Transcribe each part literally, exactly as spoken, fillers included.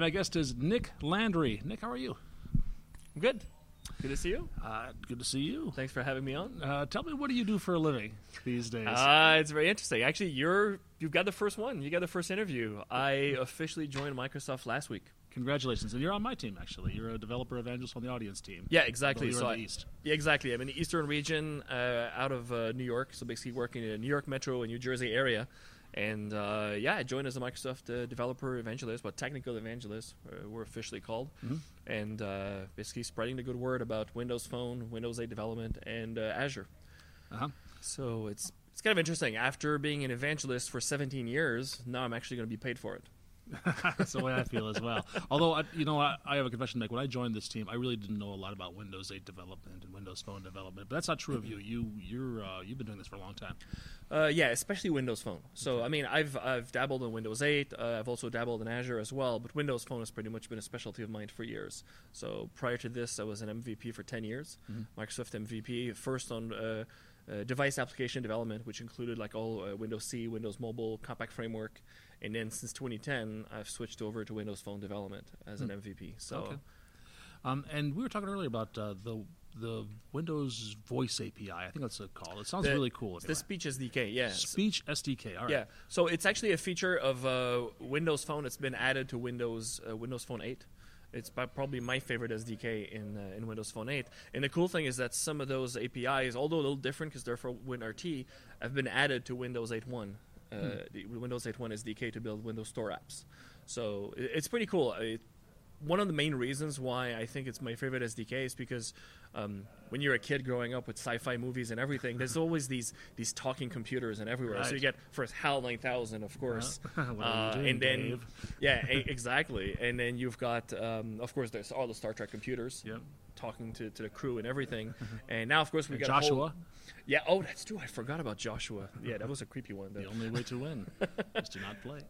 my guest is Nick Landry. Nick, how are you? Good. Good to see you. Uh, good to see you. Thanks for having me on. Uh, tell me, what do you do for a living these days? Uh, it's very interesting. Actually, you're you've got the first one. You got the first interview. I officially joined Microsoft last week. Congratulations. And you're on my team, actually. You're a developer evangelist on the audience team. Yeah, exactly. You're so in I, the East. Yeah, exactly. I'm in the Eastern region, uh, out of uh, New York. So basically working in the New York Metro and New Jersey area. And uh, yeah, I joined as a Microsoft uh, developer evangelist, but technical evangelist, uh, we're officially called. Mm-hmm. And uh, basically spreading the good word about Windows Phone, Windows eight development, and uh, Azure. Uh-huh. So it's it's kind of interesting. After being an evangelist for seventeen years, now I'm actually going to be paid for it. That's the way I feel as well. Although, I, you know, I, I have a confession to make. When I joined this team, I really didn't know a lot about Windows eight development and Windows Phone development. But that's not true of you. You, you're, uh, you've been doing this for a long time. Uh, yeah, especially Windows Phone. So, I mean, I've I've dabbled in Windows eight. Uh, I've also dabbled in Azure as well. But Windows Phone has pretty much been a specialty of mine for years. So prior to this, I was an M V P for ten years. Mm-hmm. Microsoft M V P, first on uh, uh, device application development, which included like all uh, Windows C, Windows Mobile, Compact Framework. And then since twenty ten, I've switched over to Windows Phone development as an mm. M V P. So, okay. um, and we were talking earlier about uh, the the Windows Voice A P I. I think that's a call. It sounds the, really cool. It's the Speech S D K, yeah. Speech S D K. All right. Yeah. So it's actually a feature of uh, Windows Phone. It's been added to Windows uh, Windows Phone eight. It's probably my favorite S D K in uh, in Windows Phone eight. And the cool thing is that some of those A P Is, although a little different because they're for WinRT, have been added to Windows eight point one. Uh, hmm. the Windows eight point one S D K to build Windows Store apps. So it, it's pretty cool. It, one of the main reasons why I think it's my favorite S D K is because um, when you're a kid growing up with sci-fi movies and everything, there's always these these talking computers and everywhere. Right. So you get first HAL nine thousand, of course, uh, what are you uh, doing, and then Dave? yeah, a- exactly. And then you've got, um, of course, there's all the Star Trek computers. Yep. Talking to, to the crew and everything. And now, of course, we got Joshua. A whole, yeah, oh, that's true. I forgot about Joshua. Yeah, that was a creepy one. Though. The only way to win is to not play.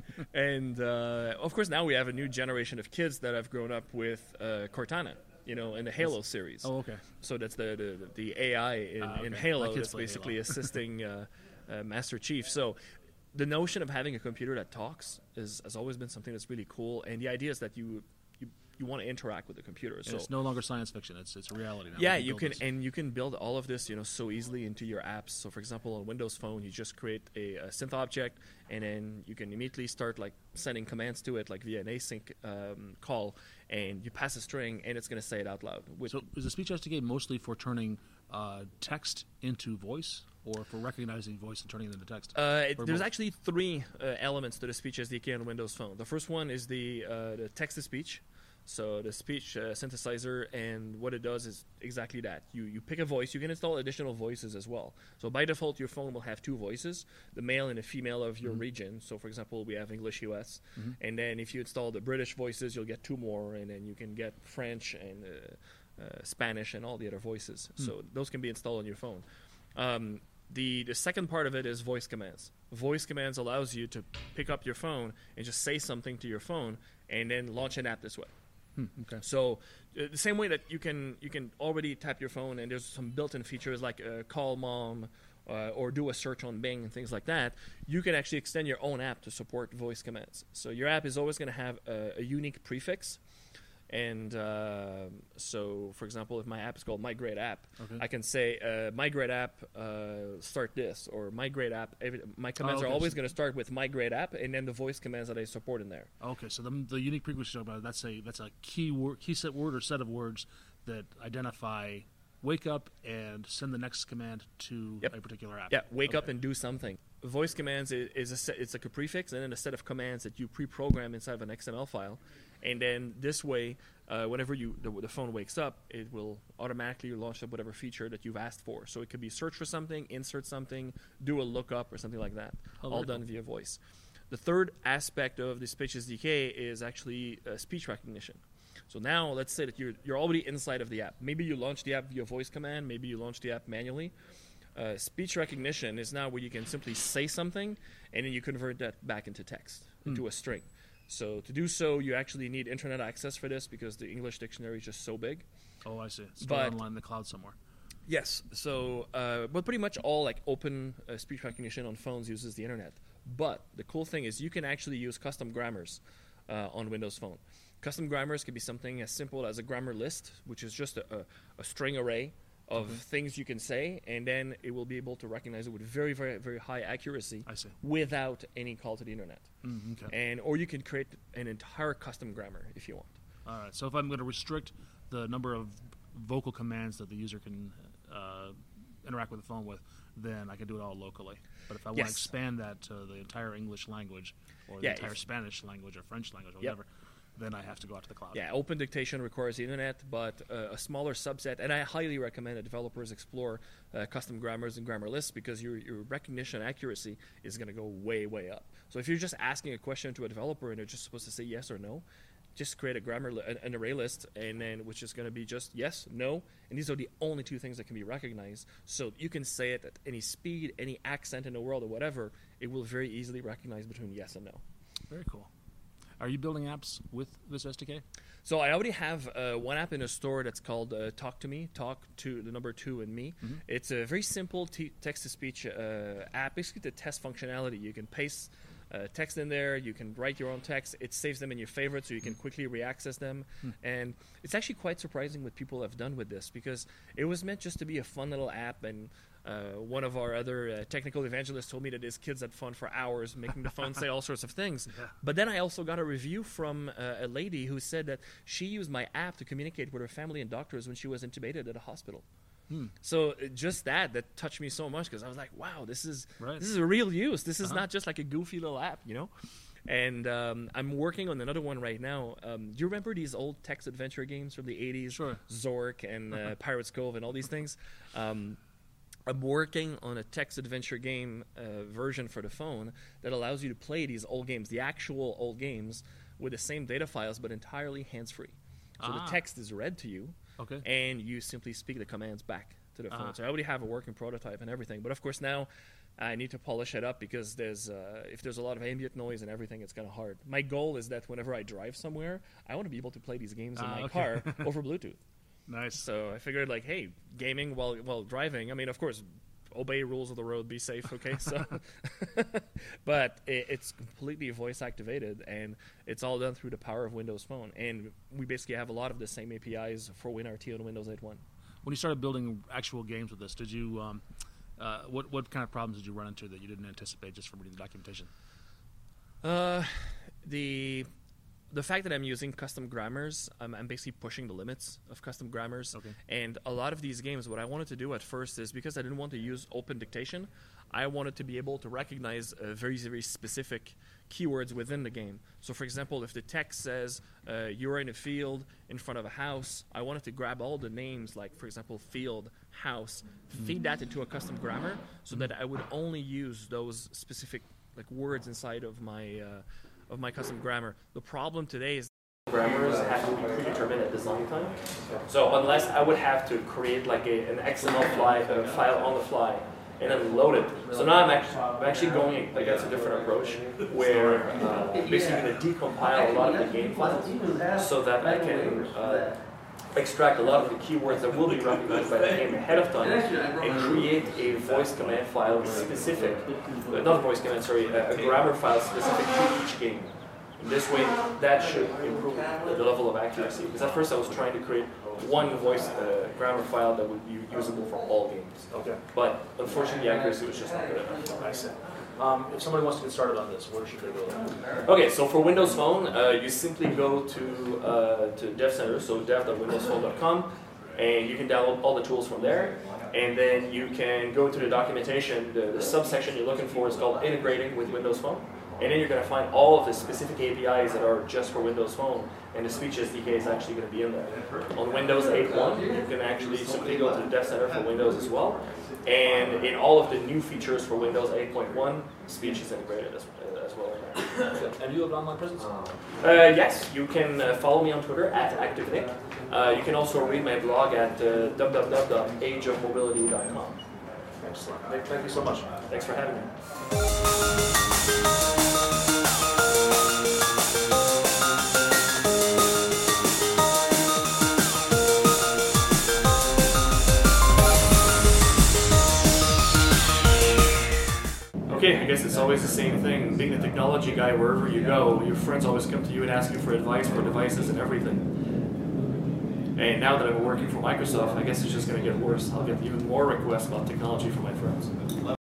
And, uh, of course, now we have a new generation of kids that have grown up with uh, Cortana, you know, in the Halo That's, series. Oh, okay. So that's the the, the A I in, uh, okay. in Halo that's basically Halo. assisting uh, uh, Master Chief. So the notion of having a computer that talks is, has always been something that's really cool. And the idea is that you... You want to interact with the computer. And so it's no longer science fiction. It's it's reality now. Yeah, can you can, this. and you can build all of this, you know, so easily into your apps. So, for example, on Windows Phone, you just create a, a synth object, and then you can immediately start like sending commands to it, like via an async um, call, and you pass a string, and it's going to say it out loud. With so, is the Speech S D K mostly for turning uh, text into voice, or for recognizing voice and turning it into text? Uh, it, there's both? actually three uh, elements to the Speech S D K on Windows Phone. The first one is the uh, the text-to-speech. So the speech uh, synthesizer, and what it does is exactly that. You you pick a voice. You can install additional voices as well. So by default, your phone will have two voices, the male and the female of your mm-hmm. region. So for example, we have English U S. Mm-hmm. And then if you install the British voices, you'll get two more, and then you can get French and uh, uh, Spanish and all the other voices. Mm. So those can be installed on your phone. Um, the, the second part of it is voice commands. Voice commands allows you to pick up your phone and just say something to your phone and then launch an app this way. Hmm, okay. So uh, the same way that you can you can already tap your phone and there's some built-in features like uh, call mom uh, or do a search on Bing and things like that, you can actually extend your own app to support voice commands. So your app is always going to have a, a unique prefix. And uh, so, for example, if my app is called Migrate App, okay. I can say uh, Migrate App, uh, start this, or Migrate App. Every, my commands oh, okay. are always going to start with Migrate App, and then the voice commands that I support in there. Okay, so the, the unique prefix you're talking about, that's a that's a key word, key set word or set of words that identify wake up and send the next command to yep. a particular app. Yeah, wake okay. up and do something. Voice commands is, is a set, it's like a prefix and then a set of commands that you pre-program inside of an X M L file. And then this way, uh, whenever you the, the phone wakes up, it will automatically launch up whatever feature that you've asked for. So it could be search for something, insert something, do a lookup or something like that, oh, all done cool. via voice. The third aspect of the Speech S D K is actually uh, speech recognition. So now let's say that you're you're already inside of the app. Maybe you launch the app via voice command. Maybe you launch the app manually. Uh, speech recognition is now where you can simply say something and then you convert that back into text, hmm. into a string. So to do so, you actually need internet access for this because the English dictionary is just so big. Oh, I see. Stored But- online in the cloud somewhere. Yes. So, uh, but pretty much all like open uh, speech recognition on phones uses the internet. But the cool thing is you can actually use custom grammars. uh, on Windows Phone. Custom grammars can be something as simple as a grammar list, which is just a, a, a string array of Mm-hmm. things you can say, and then it will be able to recognize it with very, very, very high accuracy I see. without any call to the internet. Mm, okay. And or you can create an entire custom grammar if you want. All right. So if I'm going to restrict the number of vocal commands that the user can uh, interact with the phone with, then I can do it all locally. But if I want Yes. to expand that to the entire English language or the Yeah, entire if- Spanish language or French language or Yep. whatever, then I have to go out to the cloud. Yeah, open dictation requires the internet, but uh, a smaller subset, and I highly recommend that developers explore uh, custom grammars and grammar lists because your, your recognition accuracy is going to go way, way up. So if you're just asking a question to a developer and they're just supposed to say yes or no, just create a grammar li- an, an array list, and then which is going to be just yes, no, and these are the only two things that can be recognized. So you can say it at any speed, any accent in the world, or whatever. It will very easily recognize between yes and no. Very cool. Are you building apps with this S D K? So I already have uh, one app in a store that's called uh, Talk to Me, Talk to the number two and me. Mm-hmm. It's a very simple t- text-to-speech uh, app, basically to test functionality. You can paste uh, text in there, you can write your own text, it saves them in your favorites so you can quickly re-access them. Mm. And it's actually quite surprising what people have done with this because it was meant just to be a fun little app, and Uh, one of our other uh, technical evangelists told me that his kids had fun for hours making the phone say all sorts of things. Yeah. But then I also got a review from uh, a lady who said that she used my app to communicate with her family and doctors when she was intubated at a hospital. Hmm. So uh, just that, that touched me so much because I was like, wow, this is Right. this is a real use. This is Uh-huh. not just like a goofy little app, you know? And um, I'm working on another one right now. Um, do you remember these old text adventure games from the eighties? Sure. Zork and uh, Pirates Cove and all these things. Um, I'm working on a text adventure game uh, version for the phone that allows you to play these old games, the actual old games, with the same data files but entirely hands-free. So Ah. the text is read to you, Okay. and you simply speak the commands back to the phone. Uh-huh. So I already have a working prototype and everything. But of course now I need to polish it up because there's uh, if there's a lot of ambient noise and everything, it's kind of hard. My goal is that whenever I drive somewhere, I want to be able to play these games in Ah, my okay. car over Bluetooth. Nice. So I figured, like, hey, gaming while while driving. I mean, of course, obey rules of the road, be safe. Okay, so, but it, it's completely voice activated, and it's all done through the power of Windows Phone. And we basically have a lot of the same A P Is for WinRT on Windows eight point one. When you started building actual games with this, did you um, uh, what what kind of problems did you run into that you didn't anticipate just from reading the documentation? Uh, the the fact that I'm using custom grammars, I'm, I'm basically pushing the limits of custom grammars. Okay. And a lot of these games, what I wanted to do at first is because I didn't want to use open dictation, I wanted to be able to recognize uh, very, very specific keywords within the game. So, for example, if the text says uh, you're in a field in front of a house, I wanted to grab all the names, like, for example, field, house, feed that into a custom grammar so that I would only use those specific like words inside of my uh, of my custom grammar. The problem today is grammars have to be predetermined at design time. So unless I would have to create like a, an X M L fly, uh, file on the fly and then load it. So now I'm actually, I'm actually going against a different approach where uh, basically going to decompile a lot of the game files so that I can uh, extract a lot of the keywords that will be recognized by the game ahead of time and create a voice command file specific, uh, not a voice command, sorry, a, a grammar file specific to each game. In this way, that should improve the, the level of accuracy. Because at first I was trying to create one voice uh, grammar file that would be usable for all games. Okay. But unfortunately, the accuracy was just not good enough. I see. Um, if somebody wants to get started on this, where should they go? Okay, so for Windows Phone, uh, you simply go to uh, to Dev Center, so dev dot windows phone dot com, and you can download all the tools from there. And then you can go to the documentation. The, the subsection you're looking for is called Integrating with Windows Phone. And then you're going to find all of the specific A P Is that are just for Windows Phone, and the Speech S D K is actually going to be in there. On Windows eight point one, you can actually simply go to the Dev Center for Windows as well. And in all of the new features for Windows eight point one, Speech is integrated as, as well in there. And you have an online presence? Uh, yes, you can uh, follow me on Twitter at ActiveNick. Uh, you can also read my blog at uh, w w w dot age of mobility dot com. Excellent. Thank you so much. Thanks for having me. okay, I guess it's always the same thing. Being a technology guy, wherever you go, your friends always come to you and ask you for advice for devices and everything. And now that I'm working for Microsoft, I guess it's just going to get worse. I'll get even more requests about technology from my friends.